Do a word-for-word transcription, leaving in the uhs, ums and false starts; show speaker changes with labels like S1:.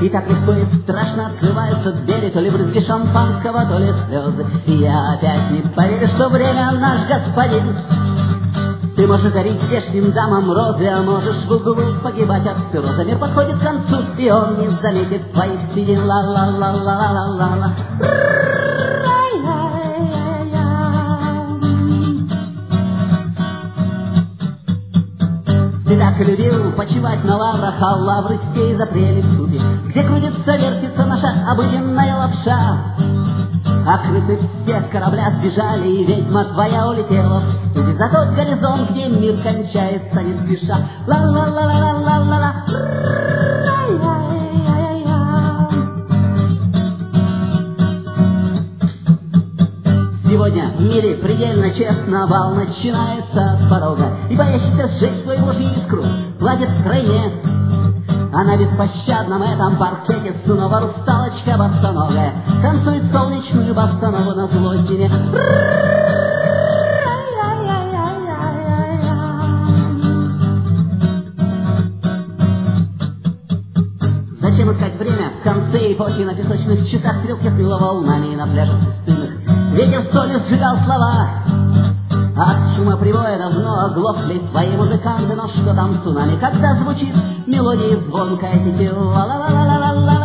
S1: И так легко и страшно открываются двери, то ли брызги шампанского, то ли слезы. И я опять не поверю, что время наш господин. Ты можешь дарить здешним дамам розы, а можешь в углу погибать от слезы. Мир подходит к концу, и он не заметит твоих седин. Ла-ла-ла-ла-ла-ла-ла-ла. Ты так любил почивать на лаврах, а лавры все запрели в супе, где крутится, вертится наша обыденная лапша. А крысы все с корабля сбежали, и ведьма твоя улетела в ступе за тот горизонт, где мир кончается не спеша. Ла-ла-ла-ла-ла-ла-ла. Сегодня в мире предельно честно бал начинается с порога, и боящийся сжечь свою ложь искру платит в тройне. А на беспощадном этом паркете снова русталочка босоногая танцует солнечную босонову на злой зиме. Зачем искать время в конце эпохи на песочных часах, стрелки смело волнами и на пляжах пустынных? Ветер солью сжигал слова, а от шума прибоя давно оглохли твои музыканты. Но что там цунами, когда звучит мелодия звонкая, тетива, ла-ла-ла-ла-ла-ла.